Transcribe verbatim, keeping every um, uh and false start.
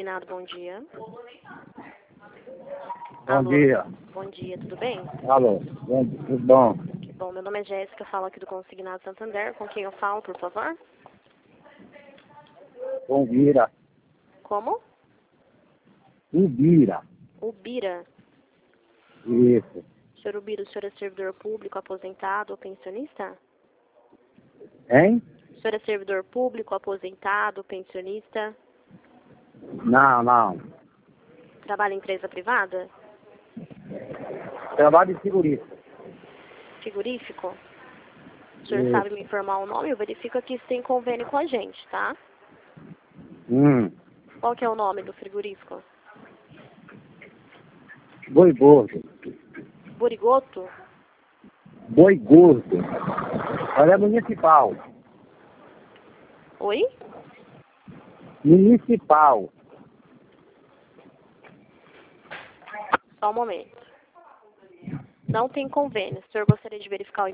consignado, bom dia. Bom Alô? dia. Bom dia, tudo bem? Alô, bom, tudo bom? Que bom, meu nome é Jéssica, falo aqui do Consignado Santander. Com quem eu falo, por favor? Bom dia. Como? Ubira. Ubira. Isso. Senhor Ubira, o senhor é servidor público, aposentado ou pensionista? Hein? O senhor é servidor público, aposentado, pensionista? Não, não. Trabalha em empresa privada? Trabalho de segurista. Frigorífico? O senhor Isso. sabe me informar o nome? Eu verifico aqui se tem convênio com a gente, tá? Hum. Qual que é o nome do frigorífico? Boi gordo. Burigoto? Boi gordo. Olha, é municipal. Oi? Municipal. Só um momento. Não tem convênio. O senhor gostaria de verificar o